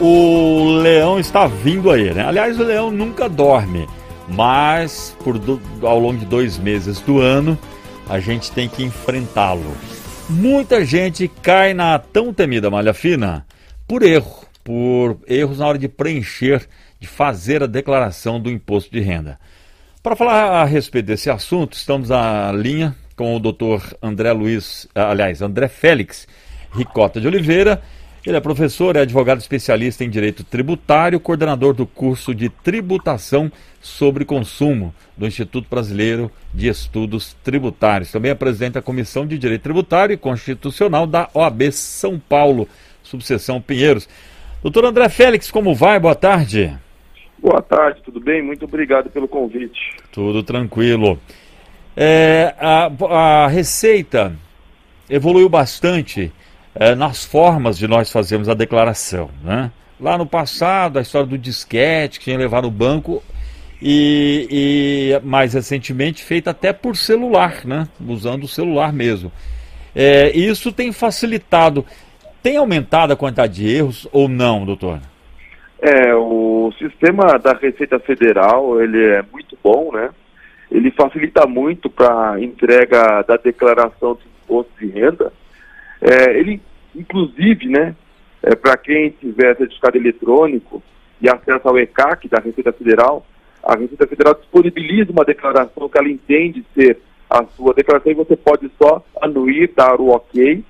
O leão está vindo aí, né? Aliás, o leão nunca dorme, mas ao longo de 2 meses do ano, a gente tem que enfrentá-lo. Muita gente cai na tão temida malha fina por erros na hora de preencher, de fazer a declaração do imposto de renda. Para falar a respeito desse assunto, estamos na linha com o doutor André Félix Ricota de Oliveira. Ele é professor, é advogado especialista em direito tributário, coordenador do curso de tributação sobre consumo do Instituto Brasileiro de Estudos Tributários. Também é presidente da Comissão de Direito Tributário e Constitucional da OAB São Paulo, subseção Pinheiros. Doutor André Félix, como vai? Boa tarde. Boa tarde, tudo bem? Muito obrigado pelo convite. Tudo tranquilo. A Receita evoluiu bastante nas formas de nós fazermos a declaração, né? Lá no passado, a história do disquete que tinha que levar no banco e mais recentemente feita até por celular, né? Usando o celular mesmo. Isso tem facilitado. Tem aumentado a quantidade de erros ou não, doutor? O sistema da Receita Federal, ele é muito bom, né? Ele facilita muito para a entrega da declaração de imposto de renda. Ele, inclusive, né, para quem tiver certificado eletrônico e acesso ao ECAC da Receita Federal, a Receita Federal disponibiliza uma declaração que ela entende ser a sua declaração e você pode só anuir, dar o ok.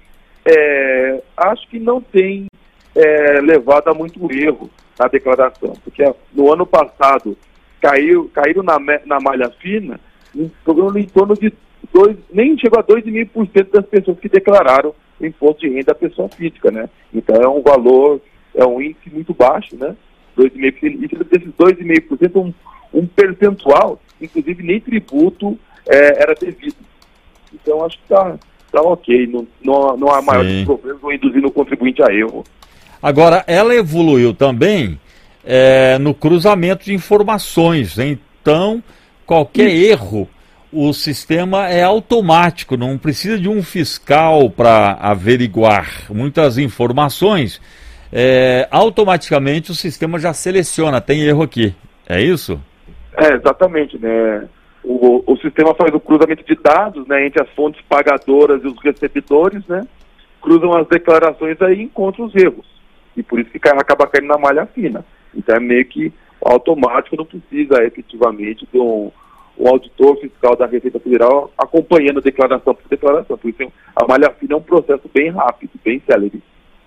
Acho que não tem levado a muito erro na declaração, porque no ano passado caíram na malha fina em torno de nem chegou a 2,5% das pessoas que declararam o imposto de renda da pessoa física, né? Então é um índice muito baixo, né? 2,5%, e desses 2,5%, um percentual, inclusive nem tributo era devido. Então acho que tá ok, não há maiores problemas ou induzindo o contribuinte a erro. Agora, ela evoluiu também no cruzamento de informações, né? Então qualquer erro, o sistema é automático, não precisa de um fiscal para averiguar muitas informações. Automaticamente o sistema já seleciona, tem erro aqui, é isso? Exatamente, né? O sistema faz o cruzamento de dados, né, entre as fontes pagadoras e os recebedores, né? Cruzam as declarações aí e encontram os erros. E por isso que acaba caindo na malha fina. Então é meio que automático, não precisa efetivamente de um auditor fiscal da Receita Federal acompanhando declaração por declaração. Por isso a malha fina é um processo bem rápido, bem célere.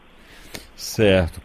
Certo.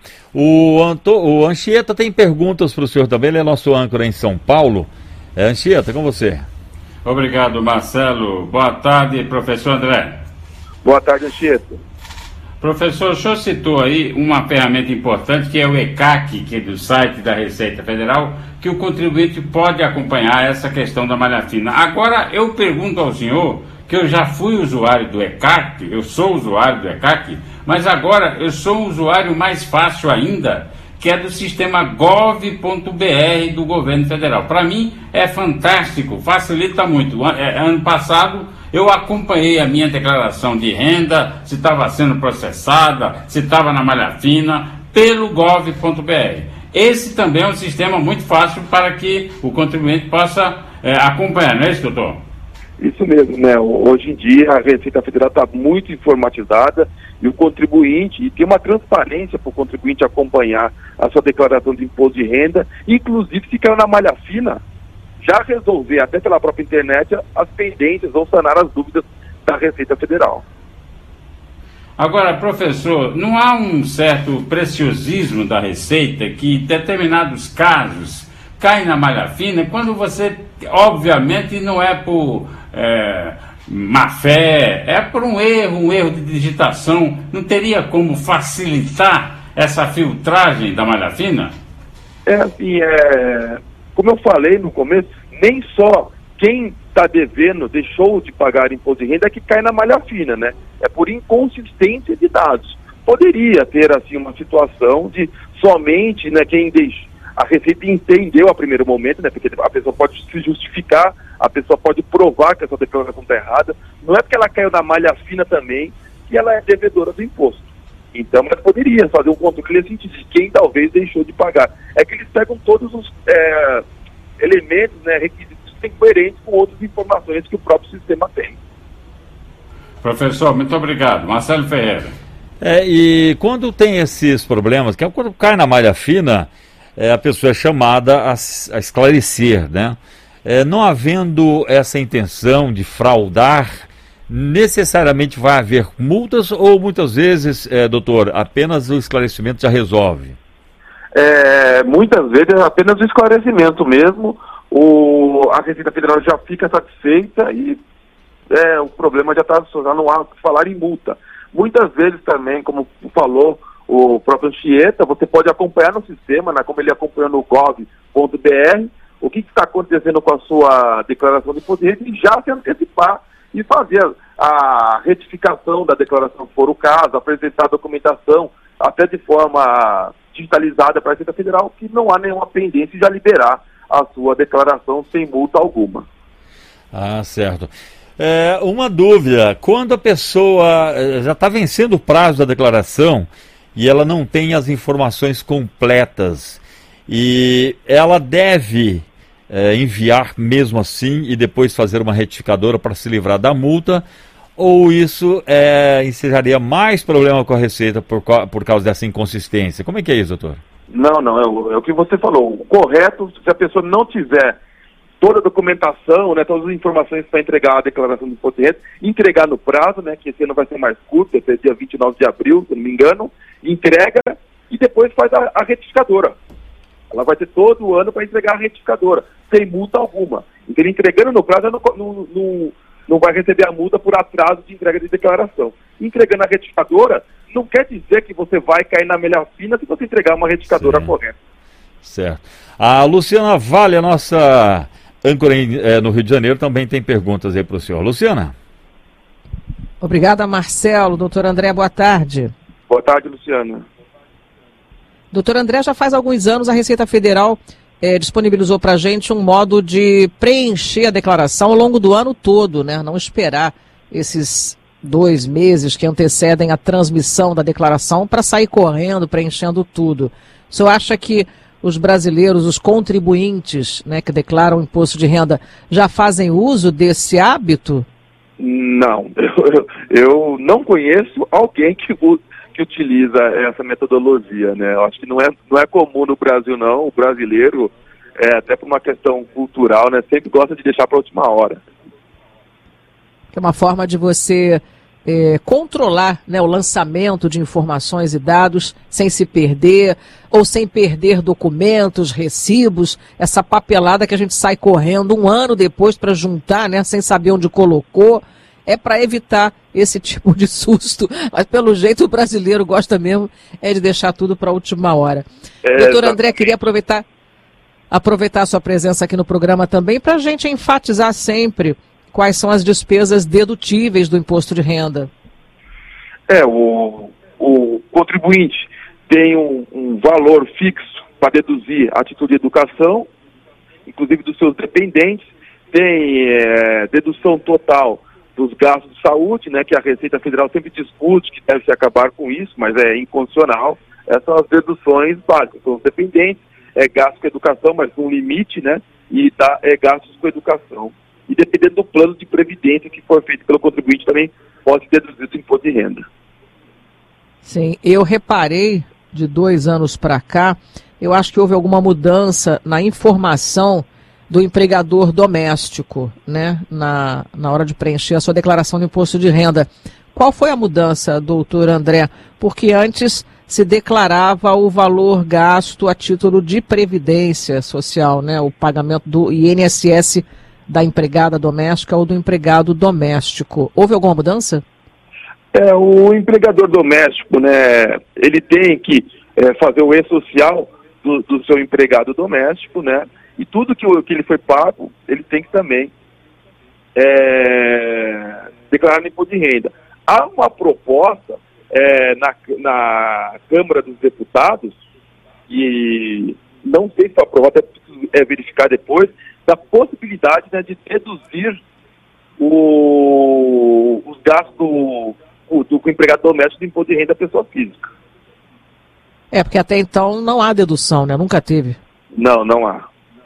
O Anchieta tem perguntas para o senhor também, ele é nosso âncora em São Paulo. Anchieta, com você. Obrigado, Marcelo. Boa tarde, professor André. Boa tarde, Anchieta. Professor, o senhor citou aí uma ferramenta importante que é o ECAC, que é do site da Receita Federal, que o contribuinte pode acompanhar essa questão da malha fina. Agora, eu pergunto ao senhor, que eu já fui usuário do ECAC, eu sou usuário do ECAC, mas agora eu sou um usuário mais fácil ainda, que é do sistema gov.br do governo federal. Para mim é fantástico, facilita muito. Ano passado eu acompanhei a minha declaração de renda, se estava sendo processada, se estava na malha fina, pelo gov.br. Esse também é um sistema muito fácil para que o contribuinte possa acompanhar, não é isso, doutor? Isso mesmo, né? Hoje em dia a Receita Federal está muito informatizada e o contribuinte, e tem uma transparência para o contribuinte acompanhar a sua declaração de imposto de renda, inclusive se caiu na malha fina, já resolver até pela própria internet as pendências ou sanar as dúvidas da Receita Federal. Agora, professor, não há um certo preciosismo da Receita que em determinados casos cai na malha fina quando você, obviamente, não é por má fé, é por um erro de digitação, não teria como facilitar essa filtragem da malha fina? Como eu falei no começo, nem só quem está devendo, deixou de pagar imposto de renda é que cai na malha fina, né? É por inconsistência de dados. Poderia ter, assim, uma situação de somente, né, quem deixa. A Receita entendeu a primeiro momento, né, porque a pessoa pode se justificar, a pessoa pode provar que essa declaração está errada. Não é porque ela caiu na malha fina também que ela é devedora do imposto. Então, mas poderia fazer um controle assim, de quem talvez deixou de pagar. É que eles pegam todos os elementos, né, requisitos incoerentes com outras informações que o próprio sistema tem. Professor, muito obrigado. Marcelo Ferreira. E quando tem esses problemas, que é quando cai na malha fina, a pessoa é chamada a esclarecer, né? Não havendo essa intenção de fraudar, necessariamente vai haver multas ou muitas vezes, doutor, apenas o esclarecimento já resolve? Muitas vezes é apenas o esclarecimento mesmo, a Receita Federal já fica satisfeita e o problema já está no ar falar em multa. Muitas vezes também, como falou o próprio Anchieta, você pode acompanhar no sistema, né, como ele acompanhou no gov.br, o que está acontecendo com a sua declaração de imposto de renda e já se antecipar e fazer a retificação da declaração, se for o caso, apresentar a documentação até de forma digitalizada para a Receita Federal, que não há nenhuma pendência de já liberar a sua declaração sem multa alguma. Ah, certo. Uma dúvida, quando a pessoa já está vencendo o prazo da declaração e ela não tem as informações completas, e ela deve enviar mesmo assim e depois fazer uma retificadora para se livrar da multa, ou isso ensejaria mais problema com a Receita por causa dessa inconsistência? Como é que é isso, doutor? Não, é o que você falou. O correto, se a pessoa não tiver toda a documentação, né, todas as informações para entregar a declaração de imposto de renda, entregar no prazo, né, que esse ano vai ser mais curto, vai ser dia 29 de abril, se não me engano, entrega e depois faz a retificadora. Ela vai ter todo o ano para entregar a retificadora, sem multa alguma. Então, ele entregando no prazo, não vai receber a multa por atraso de entrega de declaração. Entregando a retificadora, não quer dizer que você vai cair na malha fina se você entregar uma retificadora correta. Certo. A Luciana Vale, a nossa âncora no Rio de Janeiro, também tem perguntas aí para o senhor. Luciana. Obrigada, Marcelo. Doutor André, boa tarde. Boa tarde, Luciana. Doutor André, já faz alguns anos a Receita Federal disponibilizou para a gente um modo de preencher a declaração ao longo do ano todo, né? Não esperar esses 2 meses que antecedem a transmissão da declaração para sair correndo, preenchendo tudo. O senhor acha que os brasileiros, os contribuintes, né, que declaram imposto de renda, já fazem uso desse hábito? Não, eu não conheço alguém que utiliza essa metodologia, né? Eu acho que não é comum no Brasil, não. O brasileiro, até por uma questão cultural, né, sempre gosta de deixar para a última hora. É uma forma de você controlar, né, o lançamento de informações e dados sem se perder, ou sem perder documentos, recibos, essa papelada que a gente sai correndo um ano depois para juntar, né, sem saber onde colocou. É para evitar esse tipo de susto, mas pelo jeito o brasileiro gosta mesmo de deixar tudo para a última hora. Doutor André, queria aproveitar a sua presença aqui no programa também para a gente enfatizar sempre quais são as despesas dedutíveis do imposto de renda. O contribuinte tem um valor fixo para deduzir a título de educação, inclusive dos seus dependentes, tem dedução total dos gastos de saúde, né, que a Receita Federal sempre discute que deve se acabar com isso, mas é inconstitucional. Essas são as deduções básicas, são os dependentes, gasto com educação, mas com limite, né, e gastos com educação. E dependendo do plano de previdência que for feito pelo contribuinte, também pode deduzir o imposto de renda. Sim, eu reparei de 2 anos para cá, eu acho que houve alguma mudança na informação do empregador doméstico, né, na hora de preencher a sua declaração de imposto de renda. Qual foi a mudança, doutor André? Porque antes se declarava o valor gasto a título de previdência social, né, o pagamento do INSS da empregada doméstica ou do empregado doméstico. Houve alguma mudança? O empregador doméstico, né, ele tem que fazer o e-social do seu empregado doméstico, né, e tudo que ele foi pago, ele tem que também declarar no imposto de renda. Há uma proposta na Câmara dos Deputados, e não sei se foi aprovada, até preciso verificar depois, da possibilidade, né, de deduzir os gastos do empregado doméstico do imposto de renda da pessoa física. Porque até então não há dedução, né? Nunca teve. Não há.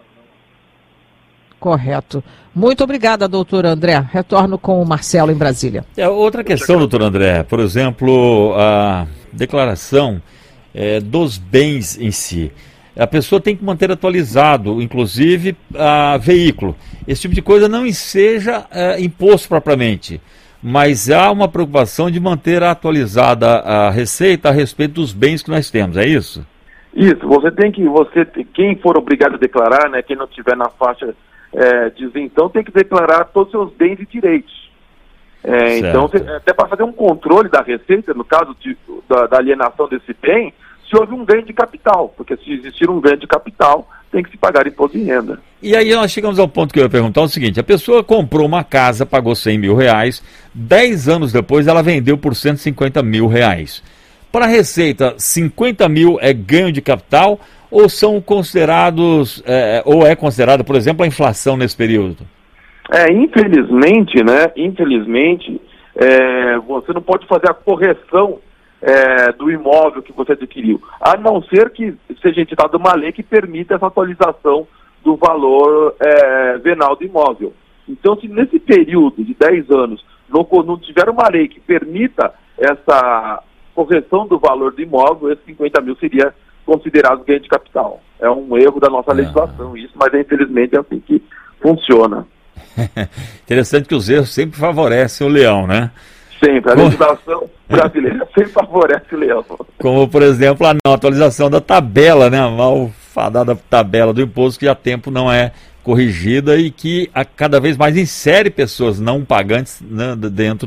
Correto. Muito obrigada, doutor André. Retorno com o Marcelo em Brasília. Outra questão, doutor André, por exemplo, a declaração dos bens em si. A pessoa tem que manter atualizado, inclusive, veículo. Esse tipo de coisa não seja imposto propriamente, mas há uma preocupação de manter atualizada a receita a respeito dos bens que nós temos, é isso? Isso, quem for obrigado a declarar, né, quem não estiver na faixa de isenção, tem que declarar todos os seus bens e direitos. Então, até para fazer um controle da receita, no caso da alienação desse bem, se houve um ganho de capital, porque se existir um ganho de capital, tem que se pagar imposto de renda. E aí nós chegamos ao ponto que eu ia perguntar o seguinte: a pessoa comprou uma casa, pagou 100 mil reais, 10 anos depois ela vendeu por 150 mil reais. Para a Receita, 50 mil é ganho de capital ou são considerados, ou é considerada, por exemplo, a inflação nesse período? Infelizmente, você não pode fazer a correção do imóvel que você adquiriu, a não ser que seja editada uma lei que permita essa atualização do valor venal do imóvel. Então, se nesse período de 10 anos não tiver uma lei que permita essa correção do valor do imóvel, esses 50 mil seria considerado ganho de capital. É um erro da nossa legislação isso, mas infelizmente é assim que funciona. Interessante que os erros sempre favorecem o leão, né? Sempre, a legislação brasileira sempre favorece o leão. Como, por exemplo, a não atualização da tabela, né? A malfadada tabela do imposto que há tempo não é corrigida e que cada vez mais insere pessoas não pagantes, né, dentro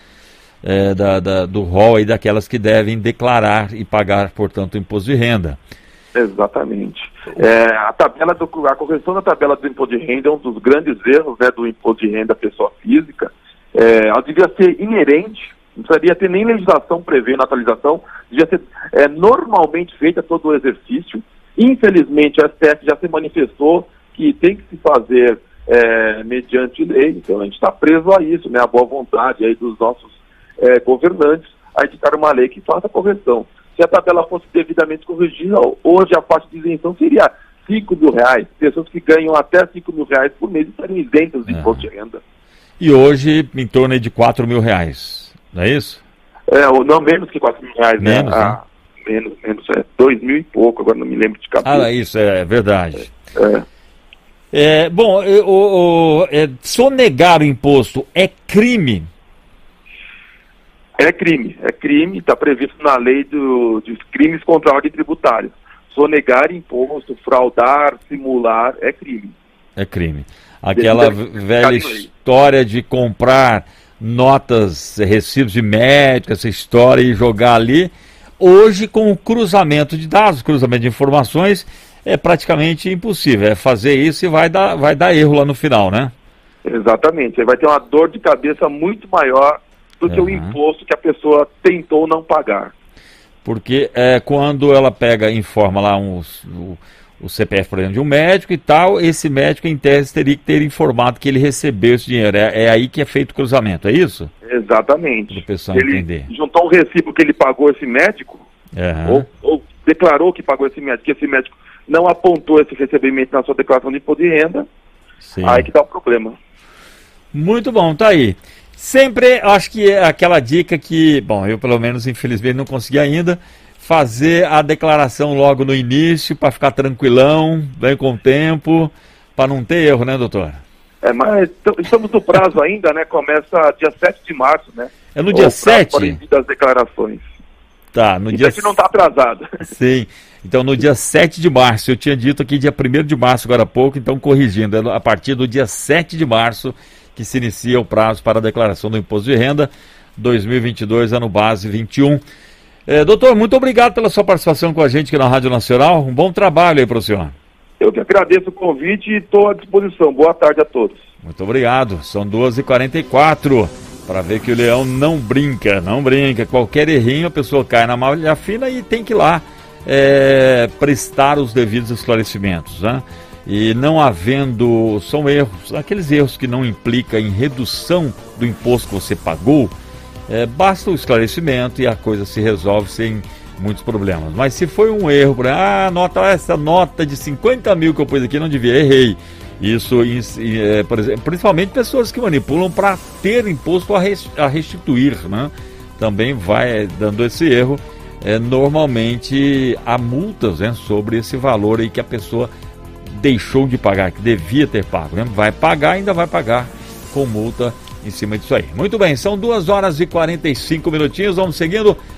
do rol aí daquelas que devem declarar e pagar, portanto, o imposto de renda. Exatamente. A correção da tabela do imposto de renda é um dos grandes erros, né, do imposto de renda à pessoa física. Ela devia ser inerente, não precisaria ter nem legislação prevendo a atualização, devia ser normalmente feita todo o exercício. Infelizmente, o STF já se manifestou que tem que se fazer mediante lei, então a gente está preso a isso, né, a boa vontade aí dos nossos governantes a editar uma lei que faça a correção. Se a tabela fosse devidamente corrigida, hoje a faixa de isenção seria 5 mil reais. Pessoas que ganham até 5 mil reais por mês estariam isentas de imposto de renda. E hoje, em torno de 4 mil reais, não é isso? Não, menos que 4 mil reais, menos, né? Menos, 2 mil e pouco, agora não me lembro de cabeça. Isso é verdade. Bom, sonegar o imposto é crime? É crime, está previsto na lei dos crimes contra a ordem tributária. Sonegar imposto, fraudar, simular, é crime. É crime. Aquela velha história de comprar notas, recibos de médico, essa história e jogar ali, hoje com o cruzamento de dados, cruzamento de informações, é praticamente impossível. Fazer isso e vai dar erro lá no final, né? Exatamente. Você vai ter uma dor de cabeça muito maior do que o imposto que a pessoa tentou não pagar. Porque quando ela informa lá o CPF, por exemplo, de um médico e tal, esse médico, em tese, teria que ter informado que ele recebeu esse dinheiro. É aí que é feito o cruzamento, é isso? Exatamente. Para o pessoal entender. Ele juntou um recibo que ele pagou esse médico, ou declarou que pagou esse médico, que esse médico não apontou esse recebimento na sua declaração de imposto de renda. Sim. Aí que dá o problema. Muito bom, tá aí. Sempre, acho que é aquela dica que, bom, eu pelo menos, infelizmente, não consegui ainda, fazer a declaração logo no início, para ficar tranquilão, bem com o tempo, para não ter erro, né, doutor? Mas estamos no prazo ainda, né? Começa dia 7 de março, né? É no dia 7? Para envio das declarações. Tá, no dia... que não está atrasado. Sim, então no dia 7 de março, eu tinha dito aqui dia 1º de março agora há pouco, então corrigindo, a partir do dia 7 de março, que se inicia o prazo para a declaração do Imposto de Renda 2022, ano base 21. Doutor, muito obrigado pela sua participação com a gente aqui na Rádio Nacional. Um bom trabalho aí para o senhor. Eu que agradeço o convite e estou à disposição. Boa tarde a todos. Muito obrigado. São 2h44. Para ver que o leão não brinca. Qualquer errinho a pessoa cai na malha fina e tem que ir lá prestar os devidos esclarecimentos, né? E não havendo, são erros, aqueles erros que não implicam em redução do imposto que você pagou, basta o esclarecimento e a coisa se resolve sem muitos problemas. Mas se foi um erro, essa nota de 50 mil que eu pus aqui não devia, errei. Isso, por exemplo, principalmente pessoas que manipulam para ter imposto a restituir, né? Também vai dando esse erro. Normalmente há multas, né, sobre esse valor aí que a pessoa deixou de pagar, que devia ter pago, né? Vai pagar, ainda vai pagar com multa em cima disso aí. Muito bem, são 2 horas e 45 minutinhos, vamos seguindo.